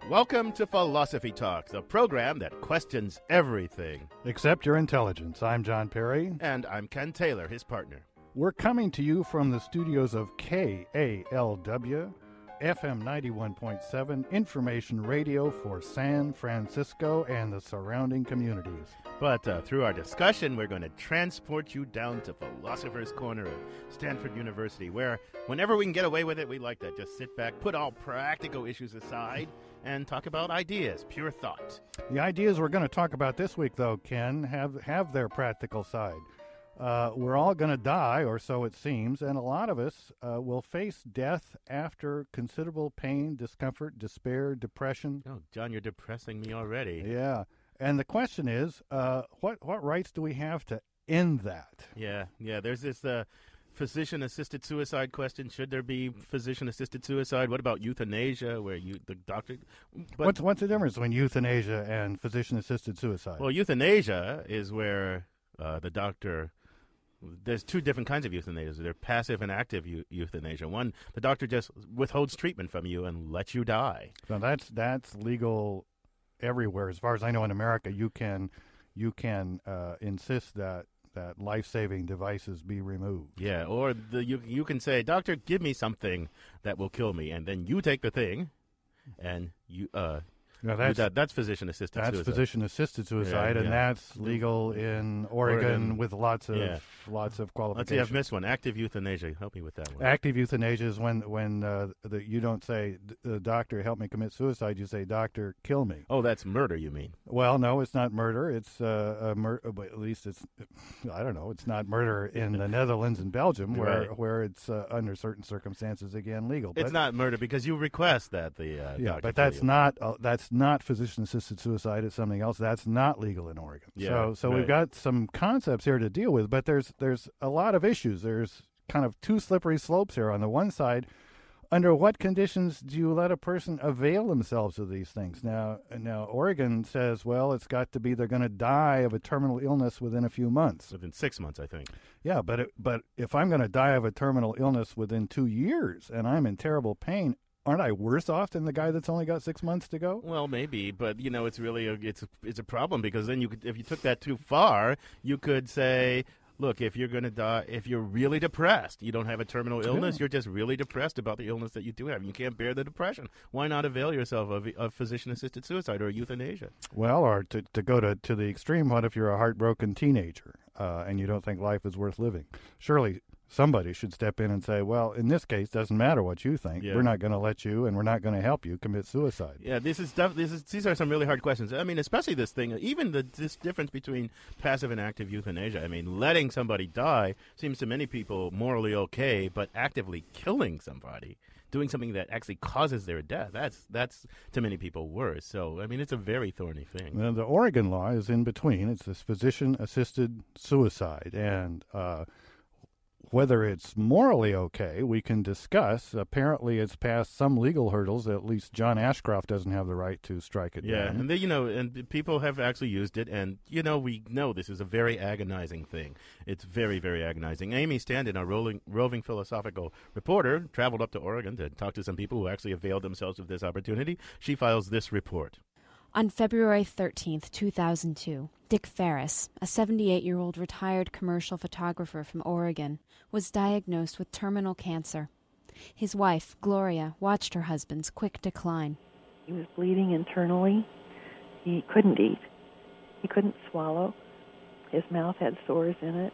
Welcome to Philosophy Talk, the program that questions everything. Except your intelligence. I'm John Perry. And I'm Ken Taylor, his partner. We're coming to you from the studios of KALW, FM 91.7, information radio for San Francisco and the surrounding communities. But through our discussion, we're going to transport you down to Philosopher's Corner of Stanford University, where whenever we can get away with it, we like to just sit back, put all practical issues aside, and talk about ideas, pure thought. The ideas we're going to talk about this week, though, Ken, have their practical side. We're all going to die, or so it seems, and a lot of us will face death after considerable pain, discomfort, despair, depression. Oh, John, you're depressing me already. Yeah. And the question is, what rights do we have to end that? Yeah. There's this physician-assisted suicide question. Should there be physician-assisted suicide? What about euthanasia, where the doctor... What's the difference between euthanasia and physician-assisted suicide? Well, euthanasia is where the doctor... There's two different kinds of euthanasia. They're passive and active euthanasia. One, the doctor just withholds treatment from you and lets you die. So that's legal everywhere. As far as I know, in America, you can insist that life-saving devices be removed. Yeah, or you can say, doctor, give me something that will kill me, and then you take the thing, and that's physician-assisted suicide. That's physician-assisted suicide, and that's legal in Oregon with lots of qualifications. Let's see, I've missed one. Active euthanasia. Help me with that one. Active euthanasia is when you don't say, doctor, help me commit suicide. You say, doctor, kill me. Oh, that's murder, you mean? Well, no, it's not murder. It's but at least it's, I don't know, it's not murder in the Netherlands and Belgium where it's under certain circumstances, again, legal. It's not murder because you request that the doctor but that's not physician-assisted suicide. It's something else. That's not legal in Oregon. Yeah, so we've got some concepts here to deal with, but there's a lot of issues. There's kind of two slippery slopes here. On the one side, under what conditions do you let a person avail themselves of these things? Now Oregon says, well, it's got to be they're going to die of a terminal illness within a few months. Within 6 months, I think. Yeah, but if I'm going to die of a terminal illness within 2 years and I'm in terrible pain, aren't I worse off than the guy that's only got 6 months to go? Well, maybe, but it's really it's a problem because then if you took that too far, you could say, look, if you're going to die, if you're really depressed, you don't have a terminal illness, you're just really depressed about the illness that you do have, and you can't bear the depression. Why not avail yourself of physician-assisted suicide or euthanasia? Well, or to go to the extreme, what if you're a heartbroken teenager and you don't think life is worth living? Surely somebody should step in and say, well, in this case, doesn't matter what you think. Yeah. We're not going to let you, and we're not going to help you commit suicide. Yeah, these are some really hard questions. I mean, especially this thing, even this difference between passive and active euthanasia. I mean, letting somebody die seems to many people morally okay, but actively killing somebody, doing something that actually causes their death, that's to many people worse. So, I mean, it's a very thorny thing. Well, the Oregon law is in between. It's this physician-assisted suicide, and whether it's morally okay, we can discuss. Apparently, it's passed some legal hurdles. At least John Ashcroft doesn't have the right to strike it down. And and people have actually used it, and we know this is a very agonizing thing. It's very, very agonizing. Amy Standen, our roving philosophical reporter, traveled up to Oregon to talk to some people who actually availed themselves of this opportunity. She files this report. On February 13th, 2002, Dick Ferris, a 78-year-old retired commercial photographer from Oregon, was diagnosed with terminal cancer. His wife, Gloria, watched her husband's quick decline. He was bleeding internally. He couldn't eat. He couldn't swallow. His mouth had sores in it.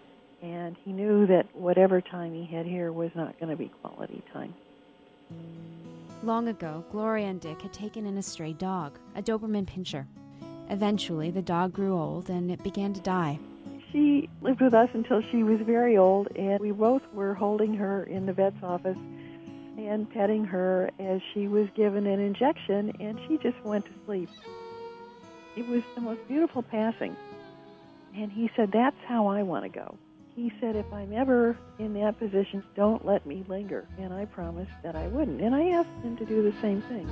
And he knew that whatever time he had here was not going to be quality time. Long ago, Gloria and Dick had taken in a stray dog, a Doberman Pinscher. Eventually, the dog grew old and it began to die. She lived with us until she was very old, and we both were holding her in the vet's office and petting her as she was given an injection, and she just went to sleep. It was the most beautiful passing. And he said, that's how I want to go. He said, if I'm ever in that position, don't let me linger. And I promised that I wouldn't. And I asked him to do the same thing.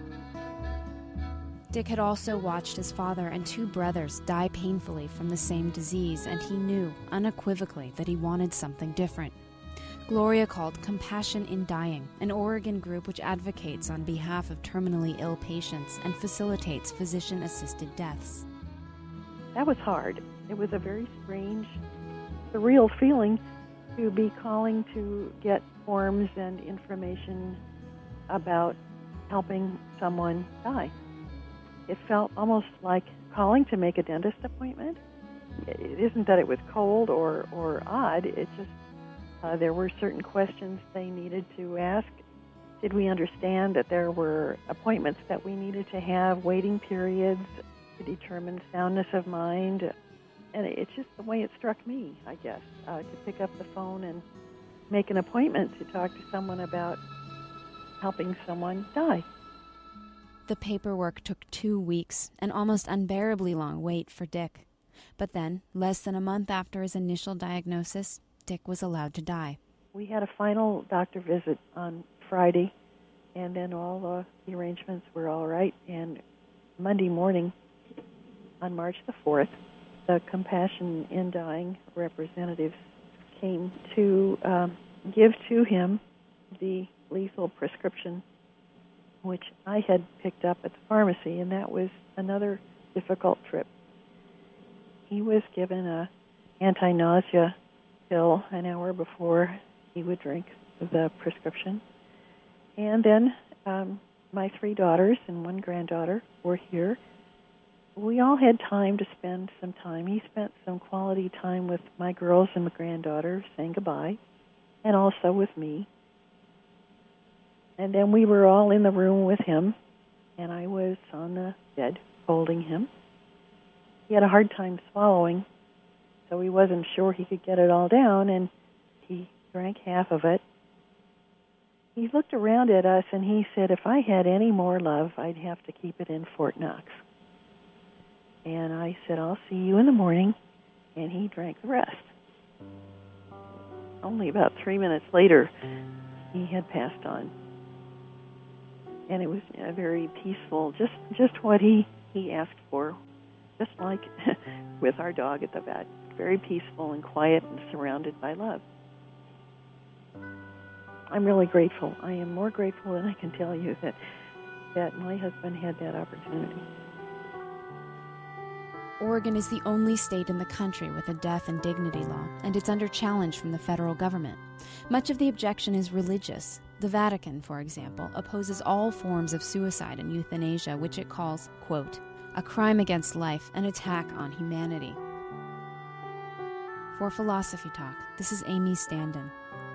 Dick had also watched his father and two brothers die painfully from the same disease, and he knew unequivocally that he wanted something different. Gloria called Compassion in Dying, an Oregon group which advocates on behalf of terminally ill patients and facilitates physician-assisted deaths. That was hard. It was a very strange, surreal feeling to be calling to get forms and information about helping someone die. It felt almost like calling to make a dentist appointment. It isn't that it was cold or odd. It just there were certain questions they needed to ask. Did we understand that there were appointments that we needed to have, waiting periods to determine soundness of mind? And it's just the way it struck me, I guess, to pick up the phone and make an appointment to talk to someone about helping someone die. The paperwork took 2 weeks, an almost unbearably long wait for Dick. But then, less than a month after his initial diagnosis, Dick was allowed to die. We had a final doctor visit on Friday, and then all the arrangements were all right. And Monday morning, on March the 4th, the Compassion in Dying representatives came to give to him the lethal prescription, which I had picked up at the pharmacy, and that was another difficult trip. He was given a anti-nausea pill an hour before he would drink the prescription. And then my 3 daughters and 1 granddaughter were here. We all had time to spend some time. He spent some quality time with my girls and my granddaughter saying goodbye, and also with me. And then we were all in the room with him, and I was on the bed holding him. He had a hard time swallowing, so he wasn't sure he could get it all down, and he drank half of it. He looked around at us, and he said, if I had any more love, I'd have to keep it in Fort Knox. And I said, I'll see you in the morning, and he drank the rest. Only about 3 minutes later, he had passed on. And it was very peaceful, just what he asked for, just like with our dog at the vet. Very peaceful and quiet and surrounded by love. I'm really grateful. I am more grateful than I can tell you that my husband had that opportunity. Oregon is the only state in the country with a death and dignity law, and it's under challenge from the federal government. Much of the objection is religious. The Vatican, for example, opposes all forms of suicide and euthanasia, which it calls, quote, a crime against life, an attack on humanity. For Philosophy Talk, this is Amy Standen.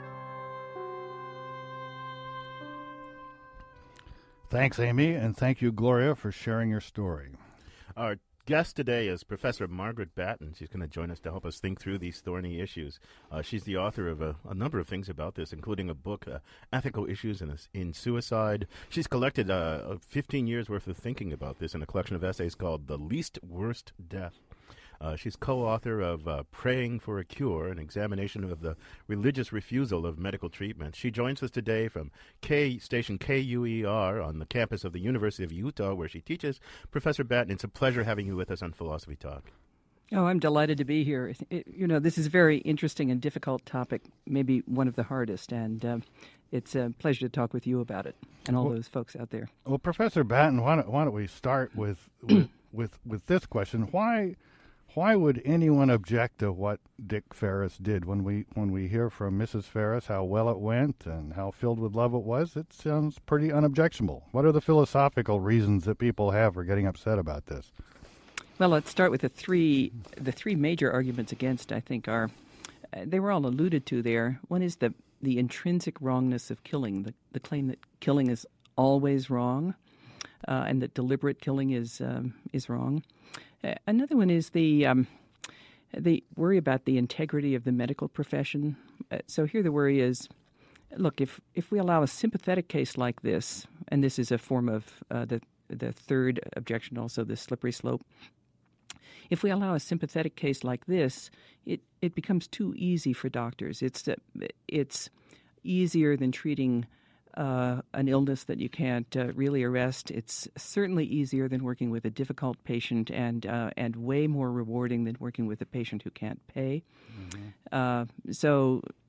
Thanks, Amy, and thank you, Gloria, for sharing your story. Our guest today is Professor Margaret Batten. She's going to join us to help us think through these thorny issues. She's the author of a number of things about this, including a book, Ethical Issues in Suicide. She's collected 15 years' worth of thinking about this in a collection of essays called The Least Worst Death. She's co-author of Praying for a Cure, an examination of the religious refusal of medical treatment. She joins us today from station KUER on the campus of the University of Utah, where she teaches. Professor Batten, it's a pleasure having you with us on Philosophy Talk. Oh, I'm delighted to be here. This is a very interesting and difficult topic, maybe one of the hardest, and it's a pleasure to talk with you about it and all those folks out there. Well, Professor Batten, why don't we start with this question? Why would anyone object to what Dick Ferris did? When we hear from Mrs. Ferris how well it went and how filled with love it was, it sounds pretty unobjectionable. What are the philosophical reasons that people have for getting upset about this? Well, let's start with the three major arguments against, I think, are, they were all alluded to there. One is the intrinsic wrongness of killing, the claim that killing is always wrong, and that deliberate killing is wrong. Another one is the worry about the integrity of the medical profession. So here the worry is, look, if we allow a sympathetic case like this, and this is a form of the third objection, also the slippery slope, if we allow a sympathetic case like this, it becomes too easy for doctors. It's easier than treating an illness that you can't really arrest. It's certainly easier than working with a difficult patient, and way more rewarding than working with a patient who can't pay. Mm-hmm. So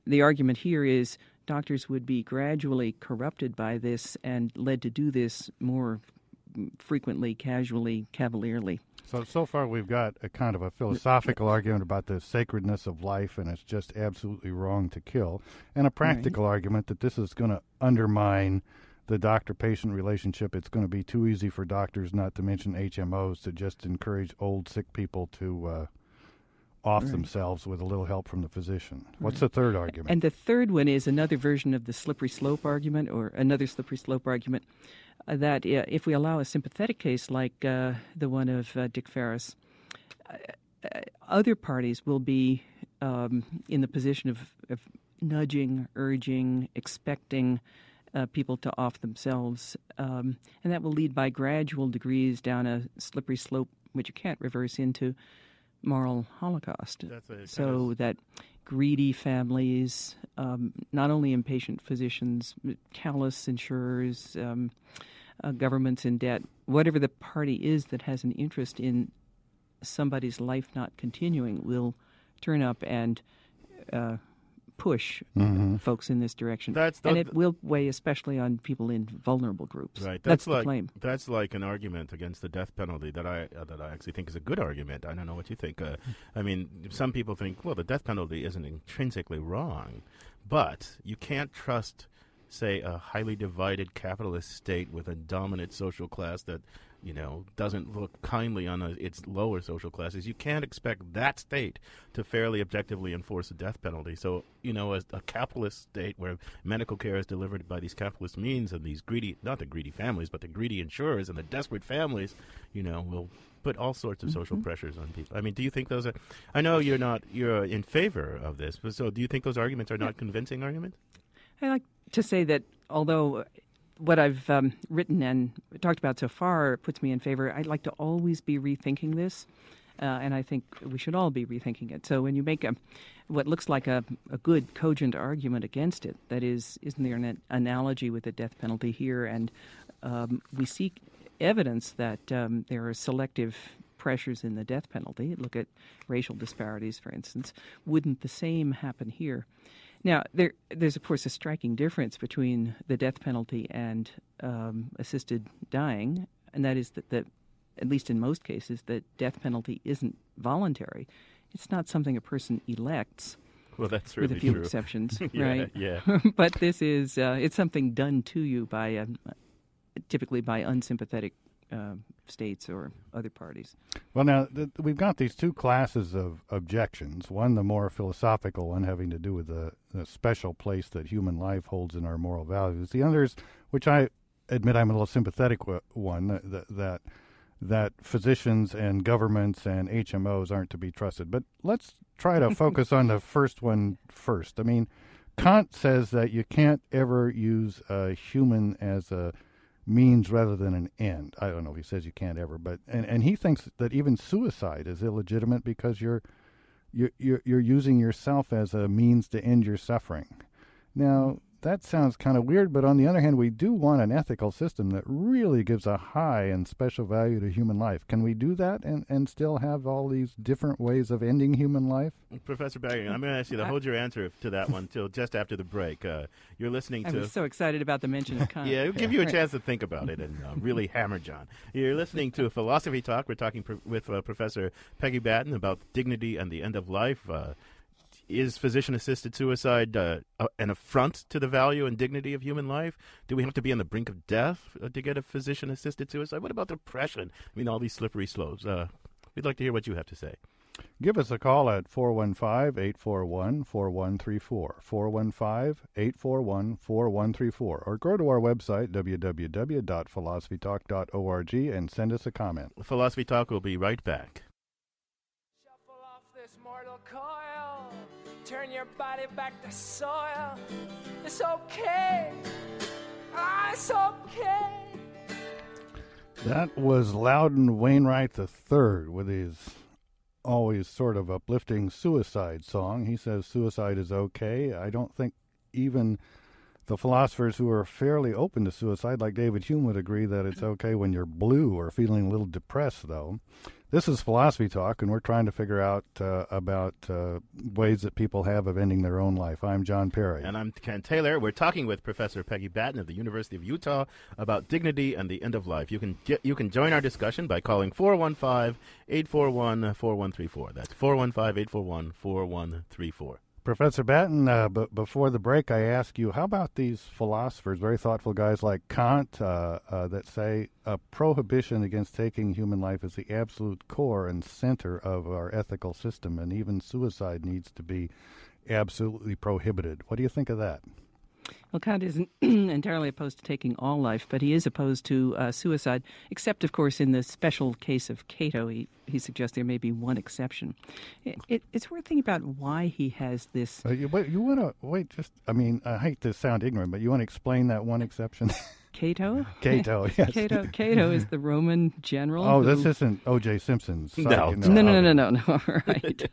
the argument here is doctors would be gradually corrupted by this and led to do this more frequently, casually, cavalierly. So far we've got a kind of a philosophical argument about the sacredness of life, and it's just absolutely wrong to kill, and a practical argument that this is going to undermine the doctor-patient relationship. It's going to be too easy for doctors, not to mention HMOs, to just encourage old, sick people to off themselves with a little help from the physician. What's the third argument? And the third one is another version of the slippery slope argument, or another slippery slope argument, that if we allow a sympathetic case like the one of Dick Ferris, other parties will be in the position of nudging, urging, expecting people to off themselves, and that will lead by gradual degrees down a slippery slope which you can't reverse into moral holocaust. That greedy families, not only impatient physicians, callous insurers, governments in debt, whatever the party is that has an interest in somebody's life not continuing, will turn up and push folks in this direction. And it will weigh especially on people in vulnerable groups. Right. That's the claim. That's like an argument against the death penalty that I actually think is a good argument. I don't know what you think. I mean, some people think, well, the death penalty isn't intrinsically wrong, but you can't trust, say, a highly divided capitalist state with a dominant social class that, doesn't look kindly on its lower social classes. You can't expect that state to fairly objectively enforce a death penalty. So, as a capitalist state where medical care is delivered by these capitalist means and these greedy, not the greedy families, but the greedy insurers and the desperate families, will put all sorts of social pressures on people. I mean, do you think those are, I know you're in favor of this, but so do you think those arguments are not convincing arguments? I like to say that although what I've written and talked about so far puts me in favor, I'd like to always be rethinking this, and I think we should all be rethinking it. So when you make what looks like a good, cogent argument against it, that is, isn't there an analogy with the death penalty here? And we seek evidence that there are selective pressures in the death penalty. Look at racial disparities, for instance. Wouldn't the same happen here? Now, there's, of course, a striking difference between the death penalty and assisted dying, and that is that, at least in most cases, the death penalty isn't voluntary. It's not something a person elects. Well, that's really with a few true. exceptions, Yeah, right? yeah. But this is it's something done to you by typically by unsympathetic states or other parties. Well, now, we've got these two classes of objections. One, the more philosophical one, having to do with the special place that human life holds in our moral values. The others, which I admit I'm a little sympathetic one, that physicians and governments and HMOs aren't to be trusted. But let's try to focus on the first one first. I mean, Kant says that you can't ever use a human as a means rather than an end. I don't know if he says you can't ever, but and he thinks that even suicide is illegitimate because you're using yourself as a means to end your suffering. Now, that sounds kind of weird, but on the other hand, we do want an ethical system that really gives a high and special value to human life. Can we do that and still have all these different ways of ending human life? Professor Baggy, I'm going to ask you to hold your answer to that one till just after the break. You're listening to... I was so excited about the mention of Kant. Yeah, it'll give you a chance to think about it and really hammer John. You're listening to Philosophy Talk. We're talking with Professor Peggy Batten about dignity and the end of life. Is physician-assisted suicide an affront to the value and dignity of human life? Do we have to be on the brink of death to get a physician-assisted suicide? What about depression? I mean, all these slippery slopes. We'd like to hear what you have to say. Give us a call at 415-841-4134, 415-841-4134, or go to our website, www.philosophytalk.org, and send us a comment. Philosophy Talk will be right back. Shuffle off this mortal coil, turn your body back to soil. It's okay. It's okay. That was Loudon Wainwright III with his always sort of uplifting suicide song. He says suicide is okay. I don't think even the philosophers who are fairly open to suicide, like David Hume, would agree that it's okay when you're blue or feeling a little depressed, though. This is Philosophy Talk, and we're trying to figure out about ways that people have of ending their own life. I'm John Perry. And I'm Ken Taylor. We're talking with Professor Peggy Batten of the University of Utah about dignity and the end of life. You can join our discussion by calling 415-841-4134. That's 415-841-4134. Professor Batten, before the break, I asked you, how about these philosophers, very thoughtful guys like Kant, that say a prohibition against taking human life is the absolute core and center of our ethical system, and even suicide needs to be absolutely prohibited. What do you think of that? Well, Kant isn't entirely opposed to taking all life, but he is opposed to suicide, except, of course, in the special case of Cato. He suggests there may be one exception. It's worth thinking about why he has this. You want to wait? I hate to sound ignorant, but you want to explain that one exception? Cato? Cato, yes. Cato is the Roman general. Oh, this isn't O.J. Simpson's. No. No. Right.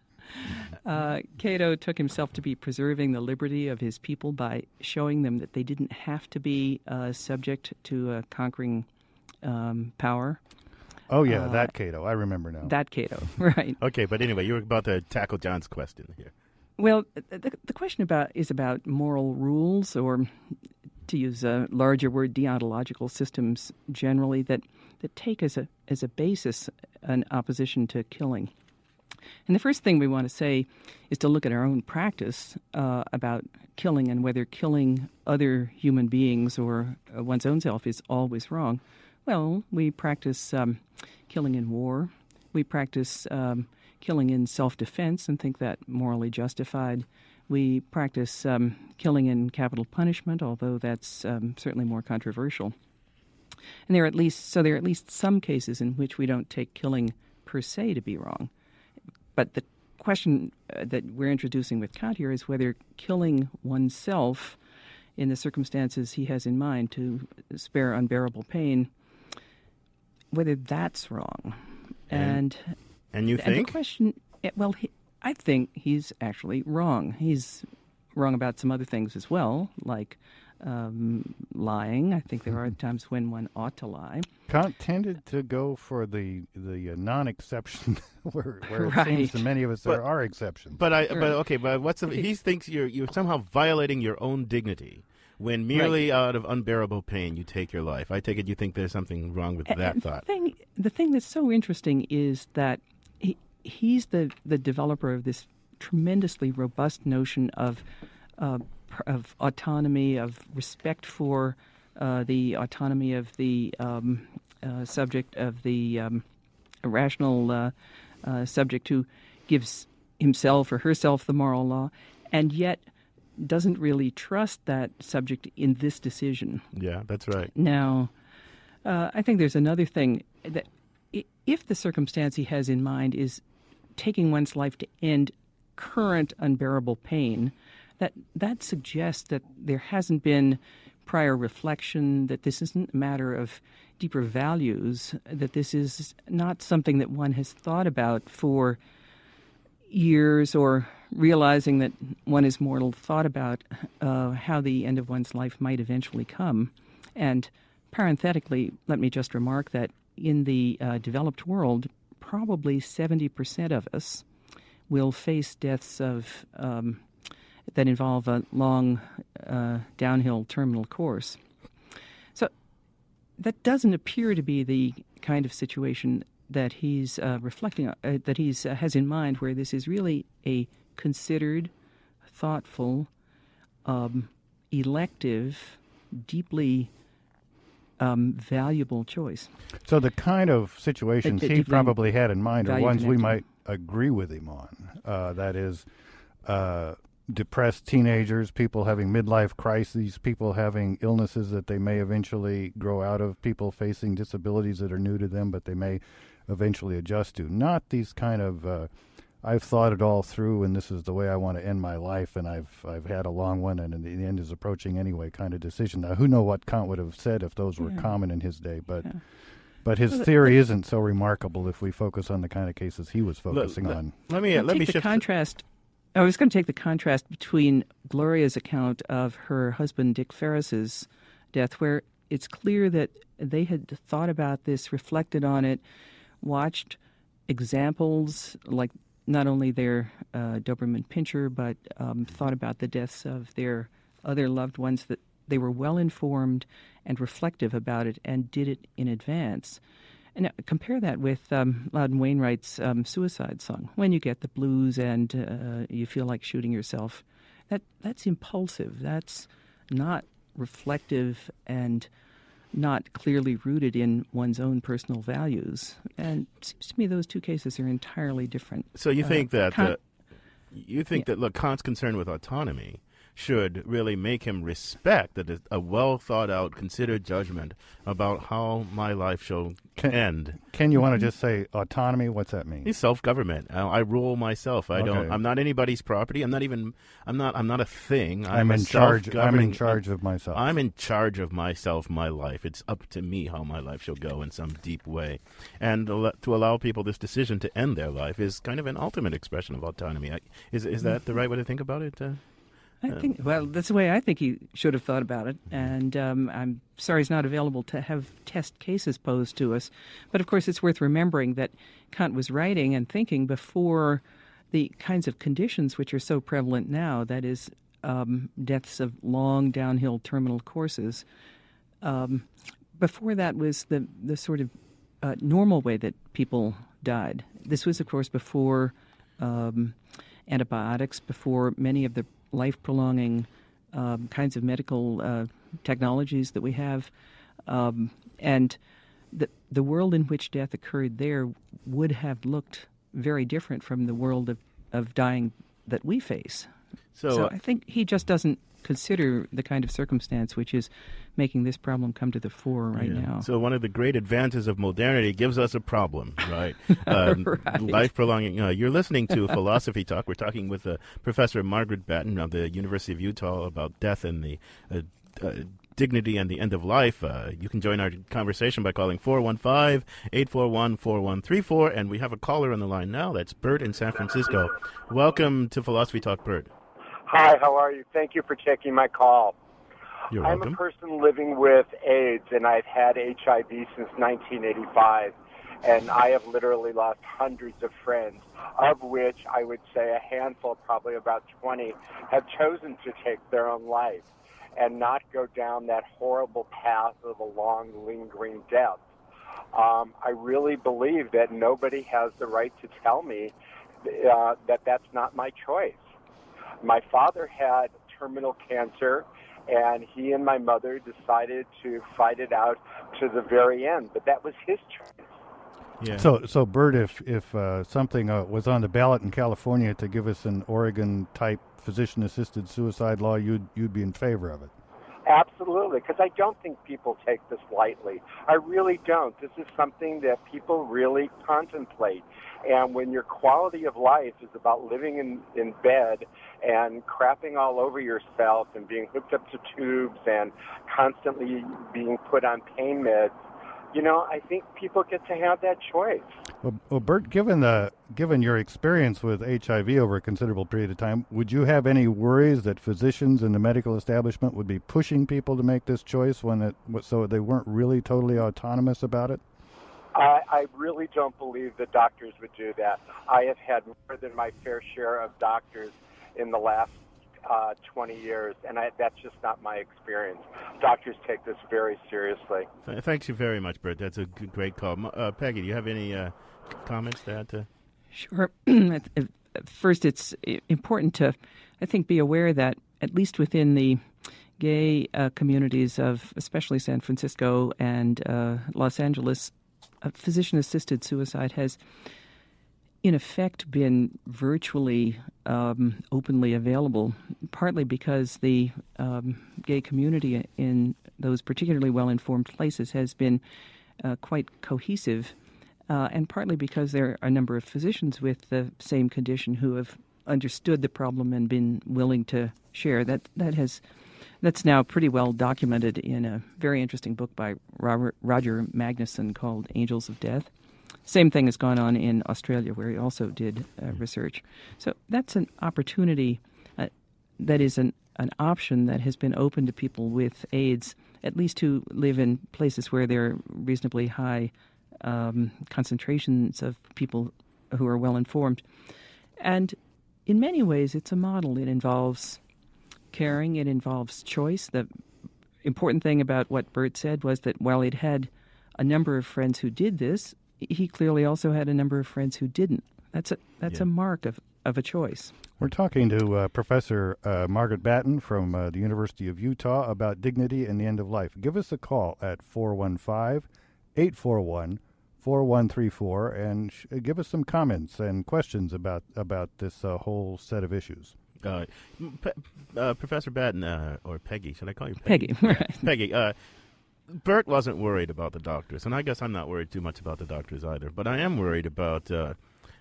Cato took himself to be preserving the liberty of his people by showing them that they didn't have to be subject to a conquering power. Oh, yeah, that Cato. I remember now. That Cato, right. Okay, but anyway, you were about to tackle John's question here. Well, the question is about moral rules, or to use a larger word, deontological systems generally, that take as a basis an opposition to killing. And the first thing we want to say is to look at our own practice about killing and whether killing other human beings or one's own self is always wrong. Well, we practice killing in war. We practice killing in self-defense and think that morally justified. We practice killing in capital punishment, although that's certainly more controversial. And there are at least some cases in which we don't take killing per se to be wrong. But the question that we're introducing with Kant here is whether killing oneself in the circumstances he has in mind to spare unbearable pain, whether that's wrong. And you think? The question, I think he's actually wrong. He's wrong about some other things as well, like lying. I think there are times when one ought to lie. Kant tended to go for the non-exception, where it Right. seems to many of us there are exceptions. But he thinks you're somehow violating your own dignity when merely out of unbearable pain you take your life. I take it you think there's something wrong with that thought. The thing that's so interesting is that he's the developer of this tremendously robust notion of autonomy, of respect for the autonomy of the subject, of the rational subject who gives himself or herself the moral law, and yet doesn't really trust that subject in this decision. Yeah, that's right. Now, I think there's another thing, that if the circumstance he has in mind is taking one's life to end current unbearable pain, that suggests that there hasn't been prior reflection, that this isn't a matter of deeper values, that this is not something that one has thought about for years, or realizing that one is mortal, thought about how the end of one's life might eventually come. And parenthetically, let me just remark that in the developed world, probably 70% of us will face deaths of that involve a long downhill terminal course. So that doesn't appear to be the kind of situation that he's reflecting on, that he's has in mind, where this is really a considered, thoughtful, elective, deeply valuable choice. So the kind of situations he probably had in mind are ones we might agree with him on. That is, depressed teenagers, people having midlife crises, people having illnesses that they may eventually grow out of, people facing disabilities that are new to them but they may eventually adjust to. Not these kind of I've thought it all through and this is the way I want to end my life, and I've had a long one and the end is approaching anyway kind of decision. Now, who knows what Kant would have said if those were common in his day, but his theory isn't so remarkable if we focus on the kind of cases he was focusing on. Let me shift the contrast. I was going to take the contrast between Gloria's account of her husband Dick Ferris's death, where it's clear that they had thought about this, reflected on it, watched examples, like not only their Doberman Pinscher, but thought about the deaths of their other loved ones, that they were well informed and reflective about it and did it in advance. And compare that with Loudon Wainwright's suicide song, When You Get the Blues and You Feel Like Shooting Yourself. That's impulsive. That's not reflective and not clearly rooted in one's own personal values. And it seems to me those two cases are entirely different. So you think that look, Kant's concern with autonomy should really make him respect that a well-thought-out, considered judgment about how my life shall end. Ken, you want to just say autonomy? What's that mean? It's self-government. I rule myself. I'm not anybody's property. I'm not a thing. I'm in charge. I'm in charge of myself. I'm in charge of myself, my life. It's up to me how my life shall go in some deep way. And to allow people this decision to end their life is kind of an ultimate expression of autonomy. Is that the right way to think about it? I think, well, that's the way I think he should have thought about it. And I'm sorry it's not available to have test cases posed to us. But, of course, it's worth remembering that Kant was writing and thinking before the kinds of conditions which are so prevalent now, that is, deaths of long downhill terminal courses. Before that was the sort of normal way that people died. This was, of course, before antibiotics, before many of the life-prolonging kinds of medical technologies that we have. And the world in which death occurred there would have looked very different from the world of dying that we face. So I think he just doesn't consider the kind of circumstance which is making this problem come to the fore right now. So one of the great advantages of modernity gives us a problem, right? Right. Life-prolonging. You're listening to Philosophy Talk. We're talking with Professor Margaret Batten of the University of Utah about death and the dignity and the end of life. You can join our conversation by calling 415-841-4134, and we have a caller on the line now. That's Bert in San Francisco. Welcome to Philosophy Talk, Bert. Hi, how are you? Thank you for taking my call. You're welcome. I'm a person living with AIDS, and I've had HIV since 1985, and I have literally lost hundreds of friends, of which I would say a handful, probably about 20, have chosen to take their own life and not go down that horrible path of a long, lingering death. I really believe that nobody has the right to tell me that that's not my choice. My father had terminal cancer, and he and my mother decided to fight it out to the very end, but that was his choice. Yeah. So Bert, if something was on the ballot in California to give us an Oregon-type physician-assisted suicide law, you'd be in favor of it? Absolutely, because I don't think people take this lightly. I really don't. This is something that people really contemplate. And when your quality of life is about living in bed and crapping all over yourself and being hooked up to tubes and constantly being put on pain meds, I think people get to have that choice. Well, Bert, given your experience with HIV over a considerable period of time, would you have any worries that physicians in the medical establishment would be pushing people to make this choice so they weren't really totally autonomous about it? I really don't believe that doctors would do that. I have had more than my fair share of doctors in the last 20 years, and that's just not my experience. Doctors take this very seriously. Thanks you very much, Bert. That's a great call. Peggy, do you have any comments to add to? Sure. First, it's important to, I think, be aware that at least within the gay communities of especially San Francisco and Los Angeles, physician-assisted suicide has in effect been virtually openly available, partly because the gay community in those particularly well-informed places has been quite cohesive, and partly because there are a number of physicians with the same condition who have understood the problem and been willing to share. That's now pretty well documented in a very interesting book by Roger Magnuson called Angels of Death. Same thing has gone on in Australia, where he also did research. So that's an opportunity that is an option that has been open to people with AIDS, at least who live in places where there are reasonably high concentrations of people who are well informed. And in many ways, it's a model. It involves caring. It involves choice. The important thing about what Bert said was that while he'd had a number of friends who did this, he clearly also had a number of friends who didn't. That's a mark of a choice. We're talking to Professor Margaret Batten from the University of Utah about dignity and the end of life. Give us a call at 415-841-4134 and give us some comments and questions about this whole set of issues. Professor Batten, or Peggy, should I call you Peggy? Peggy, right. Peggy, Bert wasn't worried about the doctors, and I guess I'm not worried too much about the doctors either, but I am worried about, the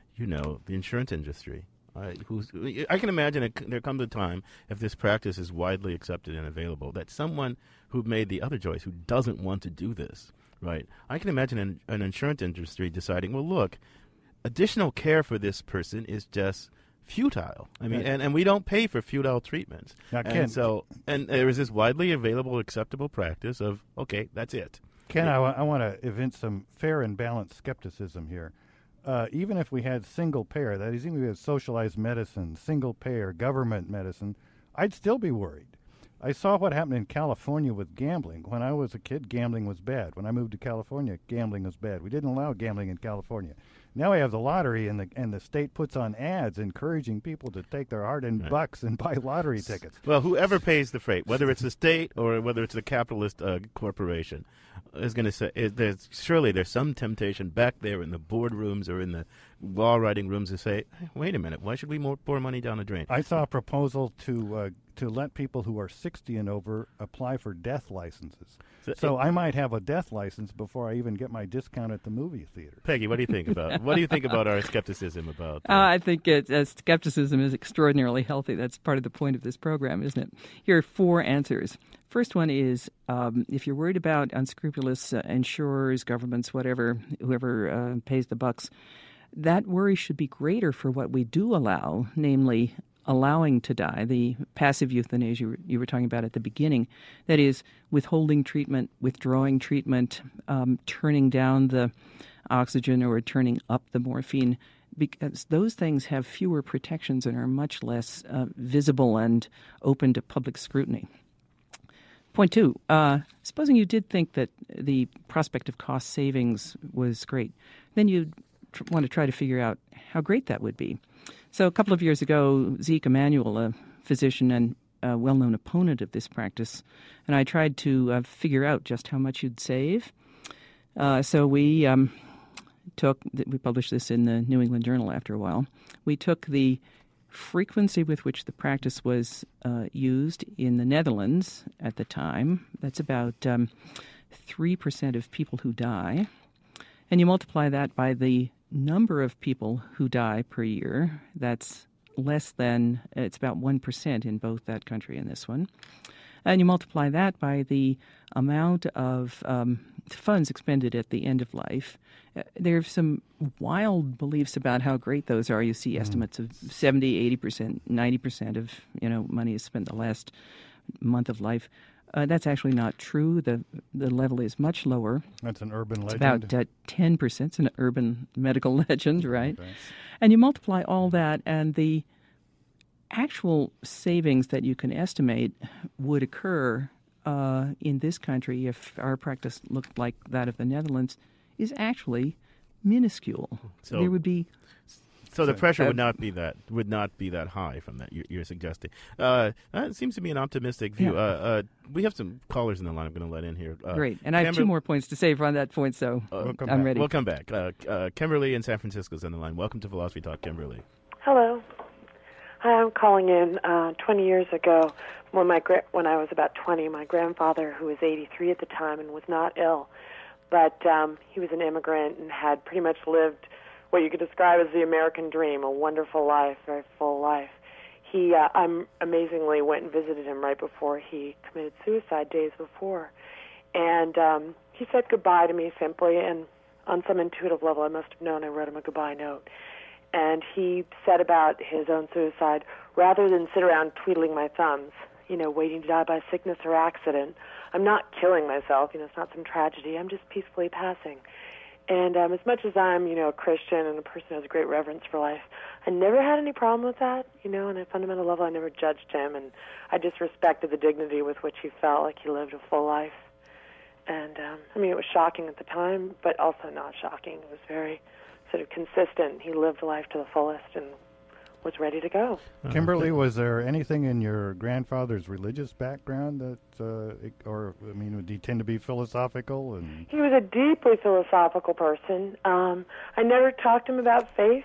insurance industry. I can imagine there comes a time, if this practice is widely accepted and available, that someone who made the other choice, who doesn't want to do this, right? I can imagine an insurance industry deciding, well, look, additional care for this person is just futile. I mean, and we don't pay for futile treatments. Now, and there is this widely available, acceptable practice of, okay, that's it. Ken, I want to evince some fair and balanced skepticism here. Even if we had single payer, that is, even if we had socialized medicine, single payer, government medicine, I'd still be worried. I saw what happened in California with gambling. When I was a kid, gambling was bad. When I moved to California, gambling was bad. We didn't allow gambling in California. Now we have the lottery, and the state puts on ads encouraging people to take their hard-earned bucks and buy lottery tickets. Well, whoever pays the freight, whether it's the state or whether it's the capitalist corporation, is going to say surely there's some temptation back there in the boardrooms or in the law-writing rooms to say, hey, wait a minute, why should we pour money down the drain? I saw a proposal to let people who are 60 and over apply for death licenses. So I might have a death license before I even get my discount at the movie theater. Peggy, what do you think about our skepticism about? I think skepticism is extraordinarily healthy. That's part of the point of this program, isn't it? Here are 4 answers. First one is if you're worried about unscrupulous insurers, governments, whoever pays the bucks, that worry should be greater for what we do allow, namely allowing to die, the passive euthanasia you were talking about at the beginning. That is, withholding treatment, withdrawing treatment, turning down the oxygen or turning up the morphine, because those things have fewer protections and are much less visible and open to public scrutiny. Point 2, supposing you did think that the prospect of cost savings was great, then you'd want to try to figure out how great that would be. So a couple of years ago, Zeke Emanuel, a physician and a well-known opponent of this practice, and I tried to figure out just how much you'd save. So we published this in the New England Journal after a while. We took the frequency with which the practice was used in the Netherlands at the time. That's about 3% of people who die. And you multiply that by the number of people who die per year. It's about 1% in both that country and this one. And you multiply that by the amount of funds expended at the end of life. There are some wild beliefs about how great those are. You see estimates of 70, 80%, 90% of money is spent the last month of life. That's actually not true. The level is much lower. That's an urban legend. About 10%. It's an urban medical legend, right? Okay. And you multiply all that, and the actual savings that you can estimate would occur in this country if our practice looked like that of the Netherlands is actually minuscule. So there would be. So the pressure would not be that high from that you're suggesting. That seems to be an optimistic view. Yeah. We have some callers in the line I'm going to let in here. Great, and I have 2 more points to say on that point, so I'm ready. We'll come back. Kimberly in San Francisco is on the line. Welcome to Philosophy Talk, Kimberly. Hello. Hi, I'm calling in 20 years ago. When I was about 20, my grandfather, who was 83 at the time and was not ill, but he was an immigrant and had pretty much lived what you could describe as the American dream, a wonderful life, very full life. He amazingly went and visited him right before he committed suicide, days before. And he said goodbye to me simply, and on some intuitive level I must have known. I wrote him a goodbye note. And he said about his own suicide, rather than sit around twiddling my thumbs, waiting to die by sickness or accident, I'm not killing myself, it's not some tragedy, I'm just peacefully passing. And as much as I'm, a Christian and a person who has great reverence for life, I never had any problem with that. On a fundamental level, I never judged him, and I just respected the dignity with which he felt like he lived a full life. And, it was shocking at the time, but also not shocking. It was very sort of consistent. He lived life to the fullest and was ready to go. Kimberly, was there anything in your grandfather's religious background that, would he tend to be philosophical? And He was a deeply philosophical person. I never talked to him about faith.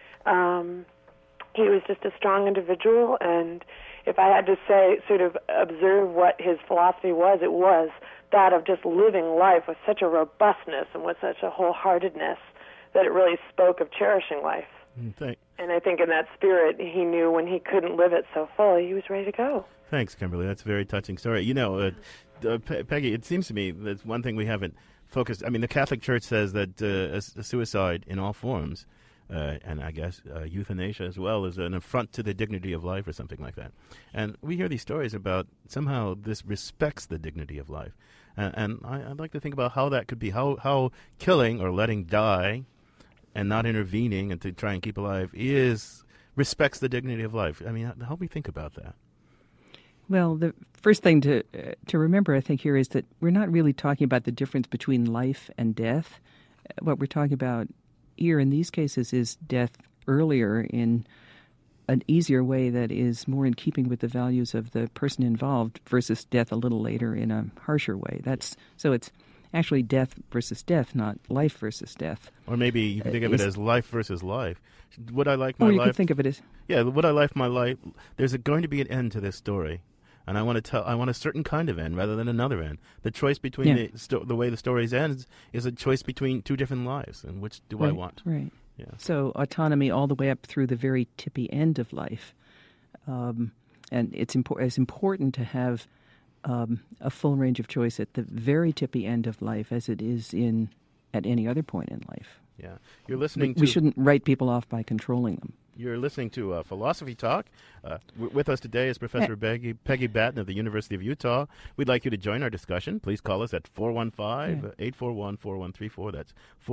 He was just a strong individual, and if I had to say, sort of observe what his philosophy was, it was that of just living life with such a robustness and with such a wholeheartedness that it really spoke of cherishing life. And I think in that spirit, he knew when he couldn't live it so fully, he was ready to go. Thanks, Kimberly. That's a very touching story. Peggy, it seems to me that's one thing we haven't focused. I mean, the Catholic Church says that a suicide in all forms, and I guess euthanasia as well, is an affront to the dignity of life or something like that. And we hear these stories about somehow this respects the dignity of life. And I'd like to think about how that could be, how killing or letting die and not intervening and to try and keep alive respects the dignity of life. I mean, help me think about that. Well, the first thing to remember, I think, here is that we're not really talking about the difference between life and death. What we're talking about here in these cases is death earlier in an easier way that is more in keeping with the values of the person involved versus death a little later in a harsher way. So it's actually death versus death, not life versus death. Or maybe you can think of it as life versus life. Would I like my life? Or you could think of it as... Yeah, would I like my life? There's going to be an end to this story. And I want a certain kind of end rather than another end. The choice between the way the story ends is a choice between two different lives. And which do I want? Right. Yeah. So autonomy all the way up through the very tippy end of life. And it's important to have a full range of choice at the very tippy end of life as it is at any other point in life. Yeah. You're listening We shouldn't write people off by controlling them. You're listening to Philosophy Talk. With us today is Professor Peggy Batten of the University of Utah. We'd like you to join our discussion. Please call us at 415-841-4134. That's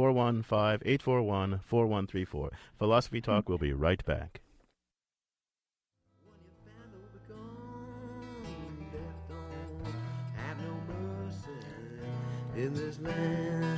415-841-4134. Philosophy Talk will be right back. In this land.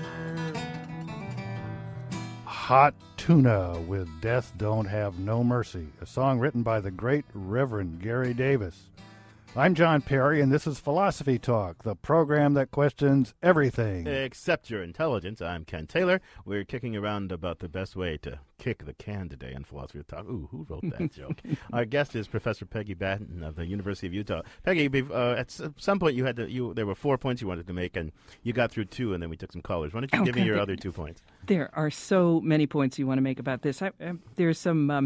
Hot Tuna with Death Don't Have No Mercy, a song written by the great Reverend Gary Davis. I'm John Perry, and this is Philosophy Talk, the program that questions everything. Except your intelligence. I'm Ken Taylor. We're kicking around about the best way to kick the can today in Philosophy Talk. Ooh, who wrote that joke? Our guest is Professor Peggy Batten of the University of Utah. Peggy, at some point there were 4 points you wanted to make, and you got through 2, and then we took some callers. Why don't you give me your other 2 points? There are so many points you want to make about this. There's some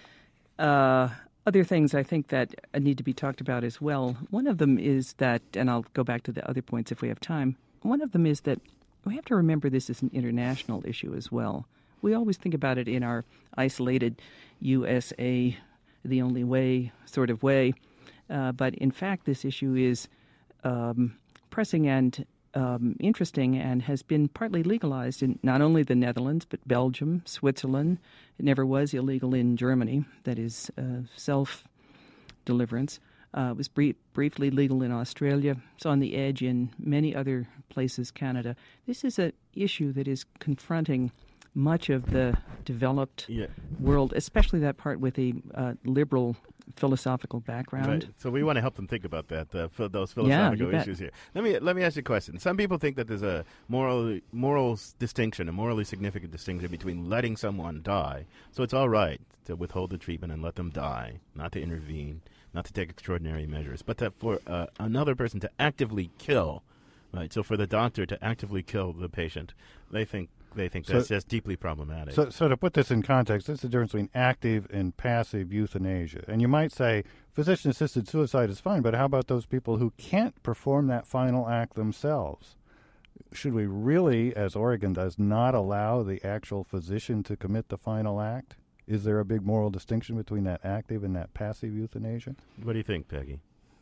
other things I think that need to be talked about as well. One of them is that, and I'll go back to the other points if we have time, one of them is that we have to remember this is an international issue as well. We always think about it in our isolated USA, the only way sort of way. But in fact, this issue is pressing and interesting and has been partly legalized in not only the Netherlands, but Belgium, Switzerland. It never was illegal in Germany. That is self-deliverance. It was briefly legal in Australia. It's on the edge in many other places, Canada. This is an issue that is confronting much of the developed world, especially that part with a liberal philosophical background. Right. So we want to help them think about that, those philosophical issues here. Let me ask you a question. Some people think that there's a moral distinction, a morally significant distinction between letting someone die. So it's all right to withhold the treatment and let them die, not to intervene, not to take extraordinary measures, but that for another person to actively kill, right? So for the doctor to actively kill the patient, they think that's just deeply problematic. So to put this in context, this is the difference between active and passive euthanasia. And you might say physician-assisted suicide is fine, but how about those people who can't perform that final act themselves? Should we really, as Oregon does, not allow the actual physician to commit the final act? Is there a big moral distinction between that active and that passive euthanasia? What do you think, Peggy?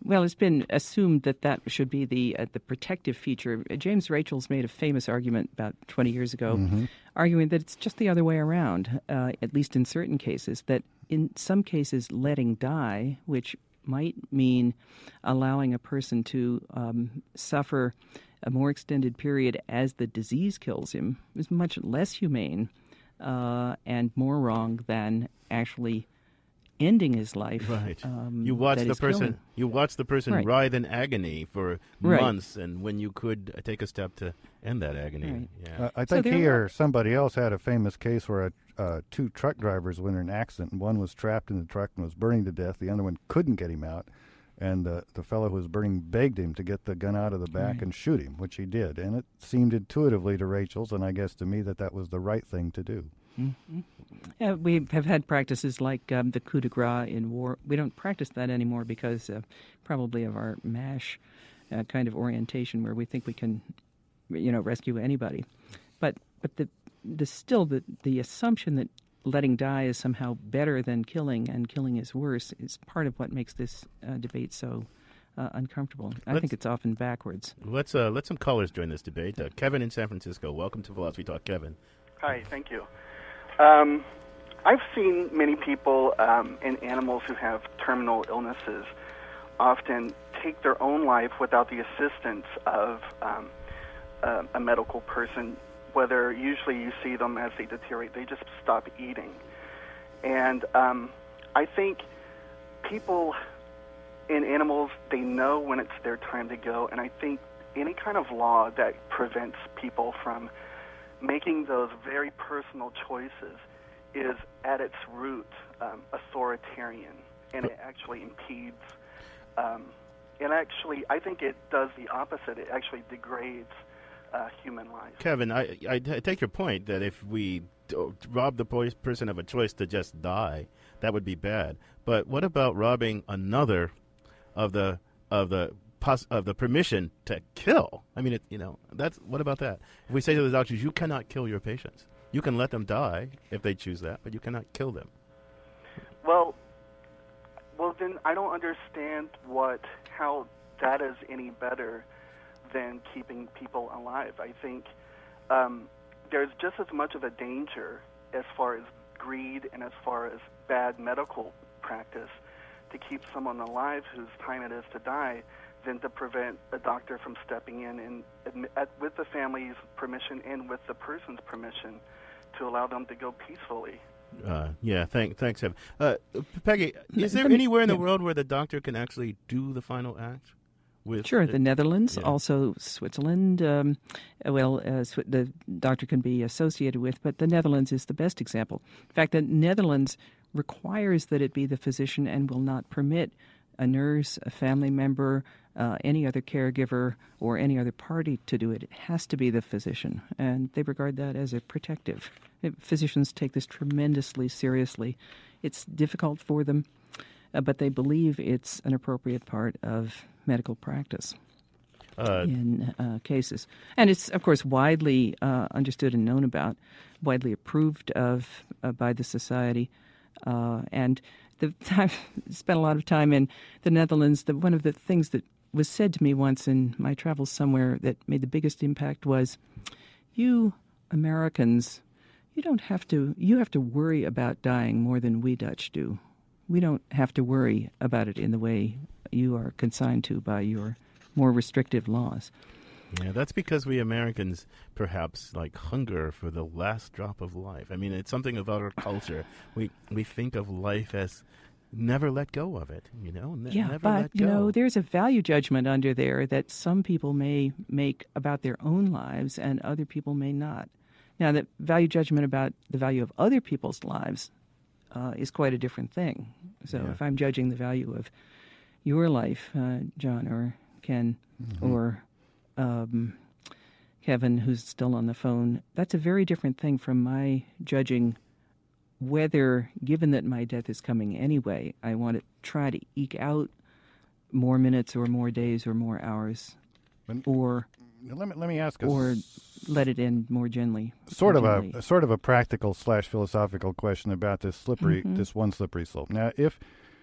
Well, it's been assumed that should be the protective feature. James Rachels made a famous argument about 20 years ago, arguing that it's just the other way around, at least in certain cases, that in some cases letting die, which might mean allowing a person to suffer a more extended period as the disease kills him, is much less humane and more wrong than actually ending his life. Right. You watch the person. You watch the person writhe in agony for months, and when you could take a step to end that agony. Right. Yeah. I think he or somebody else had a famous case where two truck drivers were in an accident, and one was trapped in the truck and was burning to death. The other one couldn't get him out, and the fellow who was burning begged him to get the gun out of the back and shoot him, which he did. And it seemed intuitively to Rachel's, and I guess to me, that was the right thing to do. Mm-hmm. We have had practices like the coup de grace in war. We don't practice that anymore because probably of our MASH kind of orientation, where we think we can, rescue anybody. But the assumption that letting die is somehow better than killing and killing is worse is part of what makes this debate so uncomfortable. I think it's often backwards. Let's let some callers join this debate. Kevin in San Francisco. Welcome to Philosophy Talk, Kevin. Hi, thank you. I've seen many people and animals who have terminal illnesses often take their own life without the assistance of a medical person, whether usually you see them as they deteriorate, they just stop eating. And I think people and animals, they know when it's their time to go, and I think any kind of law that prevents people from making those very personal choices is at its root authoritarian, and it actually impedes. And actually, I think it does the opposite. It actually degrades human life. Kevin, I take your point that if we rob the person of a choice to just die, that would be bad. But what about robbing another of the permission to kill? I mean, what about that? If we say to the doctors, you cannot kill your patients. You can let them die if they choose that, but you cannot kill them. Well, then I don't understand how that is any better than keeping people alive. I think there's just as much of a danger as far as greed and as far as bad medical practice to keep someone alive whose time it is to die than to prevent a doctor from stepping in and with the family's permission and with the person's permission to allow them to go peacefully. Thanks, Evan. Peggy, is there anywhere in the world where the doctor can actually do the final act? Sure, the Netherlands, also Switzerland. The doctor can be associated with, but the Netherlands is the best example. In fact, the Netherlands requires that it be the physician and will not permit a nurse, a family member, any other caregiver, or any other party to do it. It has to be the physician, and they regard that as a protective. Physicians take this tremendously seriously. It's difficult for them, but they believe it's an appropriate part of medical practice in cases. And it's, of course, widely understood and known about, widely approved of by the society. And I've spent a lot of time in the Netherlands. One of the things that was said to me once in my travels somewhere that made the biggest impact was, you Americans, you have to worry about dying more than we Dutch do. We don't have to worry about it in the way you are consigned to by your more restrictive laws. Yeah, that's because we Americans perhaps hunger for the last drop of life. I mean, it's something about our culture. We think of life as never let go of it, never let go. There's a value judgment under there that some people may make about their own lives and other people may not. Now, the value judgment about the value of other people's lives is quite a different thing. So if I'm judging the value of your life, John or Ken, or Kevin, who's still on the phone, that's a very different thing from my judging whether, given that my death is coming anyway, I want to try to eke out more minutes or more days or more hours, or let me ask or let it end more gently. Sort of a practical / philosophical question about this slippery slope. Now,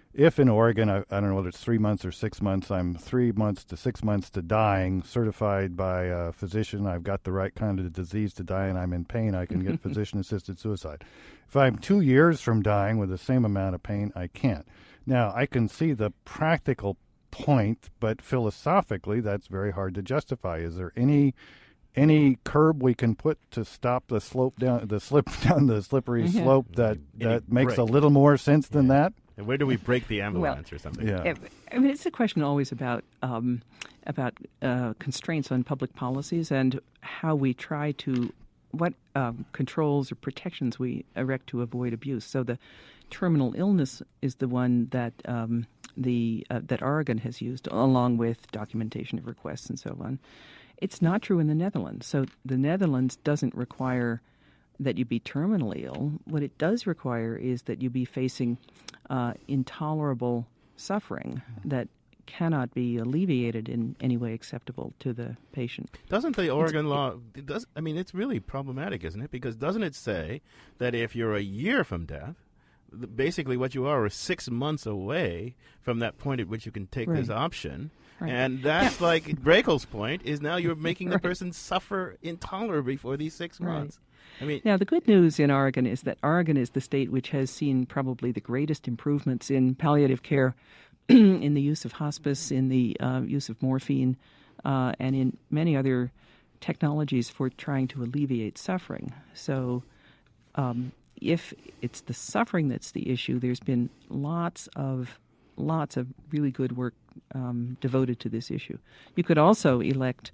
if in Oregon, I don't know whether it's 3 months or 6 months, I'm 3 months to 6 months to dying, certified by a physician, I've got the right kind of disease to die and I'm in pain, I can get physician-assisted suicide. If I'm 2 years from dying with the same amount of pain, I can't. Now, I can see the practical point, but philosophically, that's very hard to justify. Is there any curb we can put to stop the slip down the slippery slope that makes a little more sense than that? And where do we break the ambulance or something? Yeah. I mean, it's a question always about constraints on public policies and how we try to what controls or protections we erect to avoid abuse. So the terminal illness is the one that that Oregon has used, along with documentation of requests and so on. It's not true in the Netherlands. So the Netherlands doesn't require that you be terminally ill. What it does require is that you be facing intolerable suffering that cannot be alleviated in any way acceptable to the patient. Doesn't the Oregon law, it's really problematic, isn't it? Because doesn't it say that if you're a year from death, basically what you are is 6 months away from that point at which you can take this option. Right. And that's like Brakel's point is now you're making the person suffer intolerably for these 6 months. I mean, now, the good news in Oregon is that Oregon is the state which has seen probably the greatest improvements in palliative care, in the use of hospice, in the use of morphine, and in many other technologies for trying to alleviate suffering. So if it's the suffering that's the issue, there's been lots of really good work devoted to this issue. You could also elect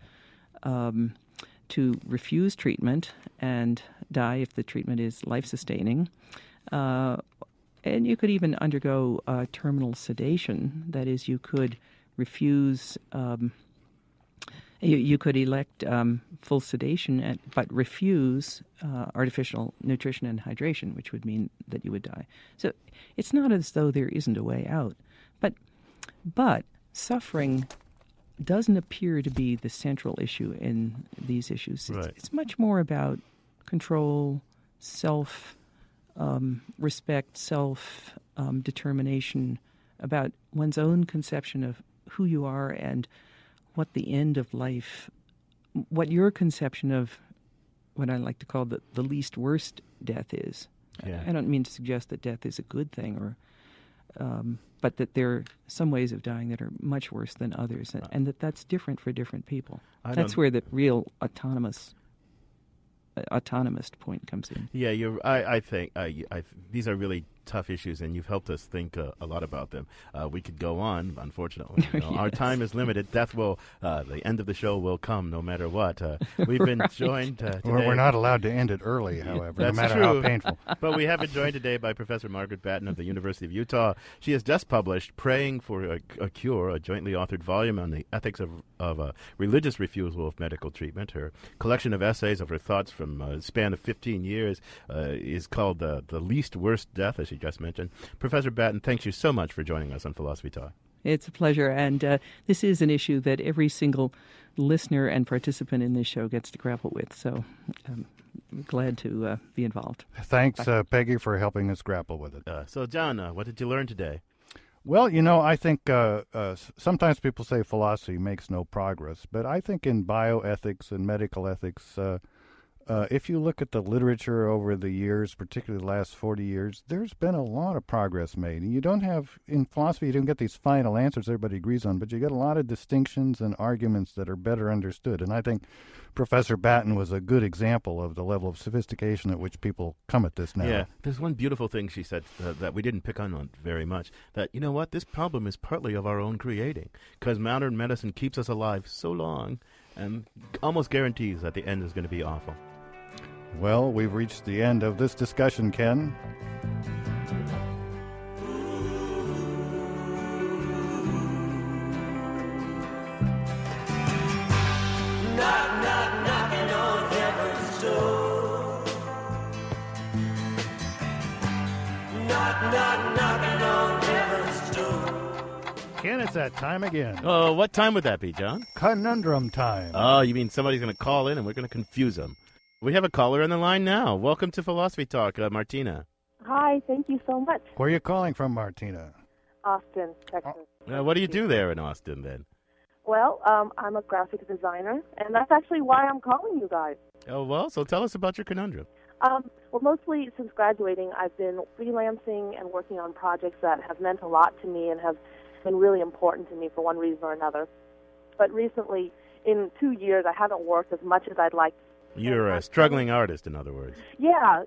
to refuse treatment and die if the treatment is life-sustaining. And you could even undergo terminal sedation. That is, you could refuse, you could elect full sedation, but refuse artificial nutrition and hydration, which would mean that you would die. So it's not as though there isn't a way out. But suffering doesn't appear to be the central issue in these issues. It's much more about control, self-respect, self-determination, about one's own conception of who you are and what the end of life, what your conception of what I like to call the least worst death is. Yeah. I don't mean to suggest that death is a good thing, or but that there are some ways of dying that are much worse than others, and that's different for different people. That's where the real autonomist point comes in. Yeah, I think these are really tough issues, and you've helped us think a lot about them. We could go on, unfortunately. Yes. Our time is limited. Death will, the end of the show will come no matter what. We've been joined today. We're not allowed to end it early, however, no matter how painful. But we have been joined today by Professor Margaret Batten of the University of Utah. She has just published Praying for a Cure, a jointly authored volume on the ethics of religious refusal of medical treatment. Her collection of essays of her thoughts from a span of 15 years is called The Least Worst Death, as she just mentioned. Professor Batten, thanks you so much for joining us on Philosophy Talk. It's a pleasure, and this is an issue that every single listener and participant in this show gets to grapple with, so I'm glad to be involved. Thanks, Peggy, for helping us grapple with it. So, John, what did you learn today? Well, I think sometimes people say philosophy makes no progress, but I think in bioethics and medical ethics, if you look at the literature over the years, particularly the last 40 years, there's been a lot of progress made. And you don't have, in philosophy, you don't get these final answers everybody agrees on, but you get a lot of distinctions and arguments that are better understood. And I think Professor Batten was a good example of the level of sophistication at which people come at this now. Yeah, there's one beautiful thing she said that we didn't pick on very much, that, you know what, this problem is partly of our own creating, because modern medicine keeps us alive so long and almost guarantees that the end is going to be awful. Well, we've reached the end of this discussion, Ken. Knock, knock, knocking on heaven's door. Knock, knock, knocking on heaven's door. Ken, it's that time again. Oh, what time would that be, John? Conundrum time. Oh, you mean somebody's going to call in and we're going to confuse them. We have a caller on the line now. Welcome to Philosophy Talk, Martina. Hi, thank you so much. Where are you calling from, Martina? Austin, Texas. What do you do there in Austin then? Well, I'm a graphic designer, and that's actually why I'm calling you guys. Oh, well, so tell us about your conundrum. Well, mostly since graduating, I've been freelancing and working on projects that have meant a lot to me and have been really important to me for one reason or another. But recently, in 2 years, I haven't worked as much as I'd like. You're a struggling artist, in other words. Yeah.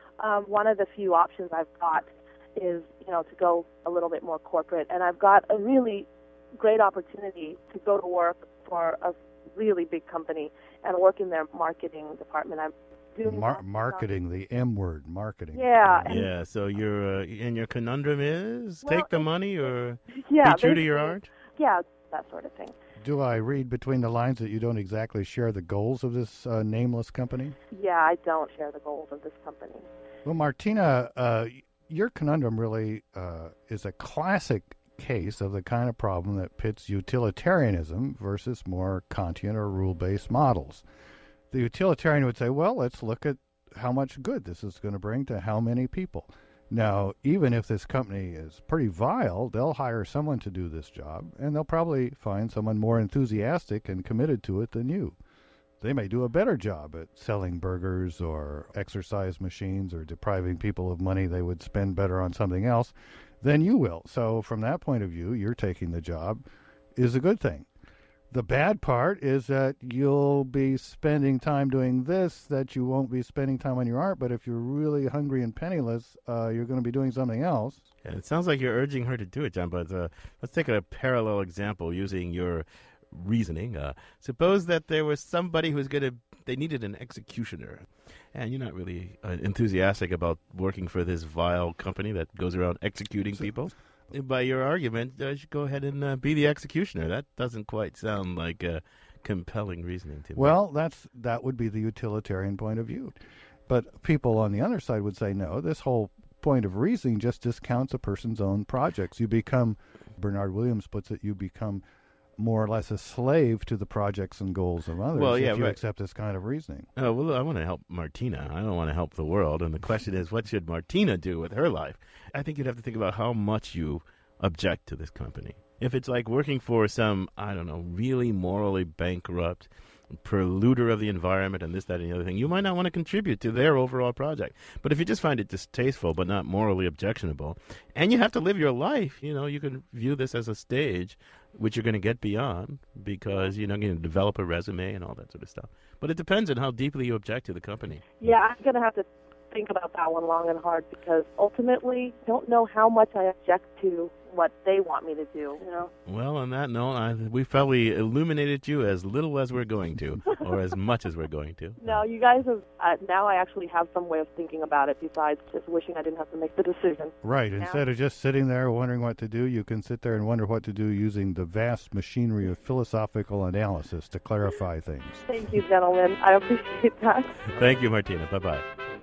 One of the few options I've got is, to go a little bit more corporate. And I've got a really great opportunity to go to work for a really big company and work in their marketing department. I'm doing marketing, the M word, marketing. Yeah. Yeah, so and your conundrum is take the money or be true to your art? Yeah, that sort of thing. Do I read between the lines that you don't exactly share the goals of this nameless company? Yeah, I don't share the goals of this company. Well, Martina, your conundrum really is a classic case of the kind of problem that pits utilitarianism versus more Kantian or rule-based models. The utilitarian would say, well, let's look at how much good this is going to bring to how many people. Now, even if this company is pretty vile, they'll hire someone to do this job, and they'll probably find someone more enthusiastic and committed to it than you. They may do a better job at selling burgers or exercise machines or depriving people of money they would spend better on something else than you will. So from that point of view, you're taking the job is a good thing. The bad part is that you'll be spending time doing this that you won't be spending time on your art, but if you're really hungry and penniless, you're going to be doing something else. Yeah, it sounds like you're urging her to do it, John, but let's take a parallel example using your reasoning. Suppose that there was somebody who's they needed an executioner, and you're not really enthusiastic about working for this vile company that goes around executing people. By your argument, you should go ahead and be the executioner. That doesn't quite sound like compelling reasoning to me. Well, that would be the utilitarian point of view. But people on the other side would say, no, this whole point of reasoning just discounts a person's own projects. You become, Bernard Williams puts it, you become more or less a slave to the projects and goals of others if you accept this kind of reasoning. Oh, well, I want to help Martina. I don't want to help the world. And the question is, what should Martina do with her life? I think you'd have to think about how much you object to this company. If it's like working for some, I don't know, really morally bankrupt polluter of the environment and this, that, and the other thing, you might not want to contribute to their overall project. But if you just find it distasteful but not morally objectionable, and you have to live your life, you can view this as a stage which you're going to get beyond because you're going to develop a resume and all that sort of stuff. But it depends on how deeply you object to the company. Yeah, I'm going to have to think about that one long and hard because ultimately I don't know how much I object to what they want me to do, Well, on that note, we've probably illuminated you as little as we're going to, or as much as we're going to. No, you guys have, now I actually have some way of thinking about it besides just wishing I didn't have to make the decision. Right. Instead of just sitting there wondering what to do, you can sit there and wonder what to do using the vast machinery of philosophical analysis to clarify things. Thank you, gentlemen. I appreciate that. Thank you, Martina. Bye-bye.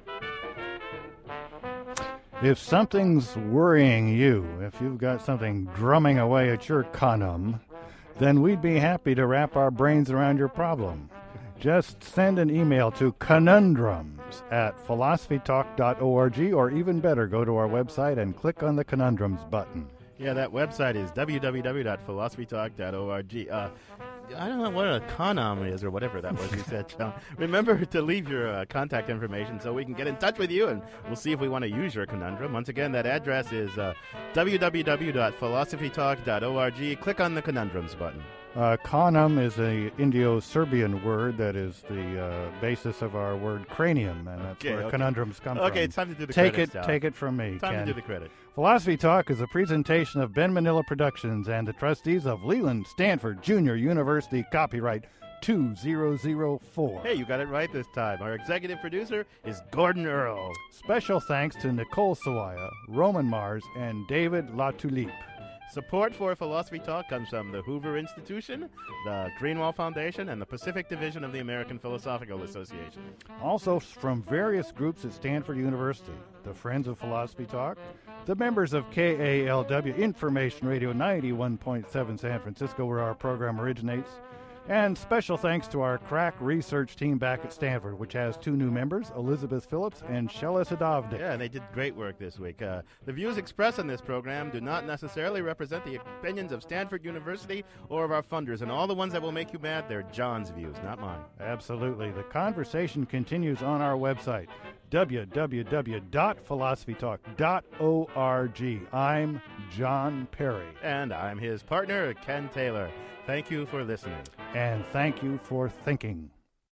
If something's worrying you, if you've got something drumming away at your conum, then we'd be happy to wrap our brains around your problem. Just send an email to conundrums@philosophytalk.org, or even better, go to our website and click on the Conundrums button. Yeah, that website is www.philosophytalk.org. I don't know what a conum is or whatever that was you said, John. Remember to leave your contact information so we can get in touch with you, and we'll see if we want to use your conundrum. Once again, that address is www.philosophytalk.org. Click on the Conundrums button. Conum is a Indo-Serbian word that is the basis of our word cranium, and that's where conundrums come from. Okay, it's time to do the credits. Take it from me, Time Ken. to do the credit. Philosophy Talk is a presentation of Ben Manila Productions and the trustees of Leland Stanford Junior University, copyright 2004. Hey, you got it right this time. Our executive producer is Gordon Earl. Special thanks to Nicole Sawaya, Roman Mars, and David Latulippe. Support for Philosophy Talk comes from the Hoover Institution, the Greenwald Foundation, and the Pacific Division of the American Philosophical Association. Also from various groups at Stanford University, the Friends of Philosophy Talk, the members of KALW Information Radio 91.7 San Francisco, where our program originates, And special thanks to our crack research team back at Stanford, which has 2 new members, Elizabeth Phillips and Shella Sadovnik. Yeah, they did great work this week. The views expressed on this program do not necessarily represent the opinions of Stanford University or of our funders, and all the ones that will make you mad, they're John's views, not mine. Absolutely. The conversation continues on our website, www.philosophytalk.org. I'm John Perry. And I'm his partner, Ken Taylor. Thank you for listening. And thank you for thinking.